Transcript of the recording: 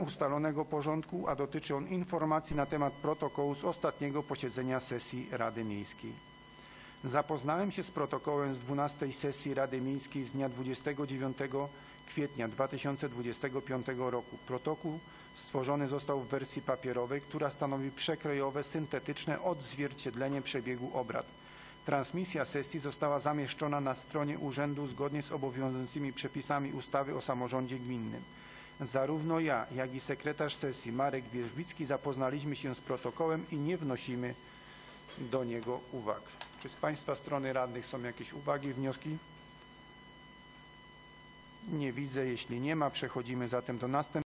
ustalonego porządku, a dotyczy on informacji na temat protokołu z ostatniego posiedzenia sesji Rady Miejskiej. Zapoznałem się z protokołem z 12. sesji Rady Miejskiej z dnia 29 kwietnia 2025 roku. Protokół stworzony został w wersji papierowej, która stanowi przekrojowe, syntetyczne odzwierciedlenie przebiegu obrad. Transmisja sesji została zamieszczona na stronie urzędu zgodnie z obowiązującymi przepisami ustawy o samorządzie gminnym. Zarówno ja, jak i sekretarz sesji Marek Wierzbicki zapoznaliśmy się z protokołem i nie wnosimy do niego uwag. Czy z Państwa strony radnych są jakieś uwagi, wnioski? Nie widzę. Jeśli nie ma, przechodzimy zatem do następnego.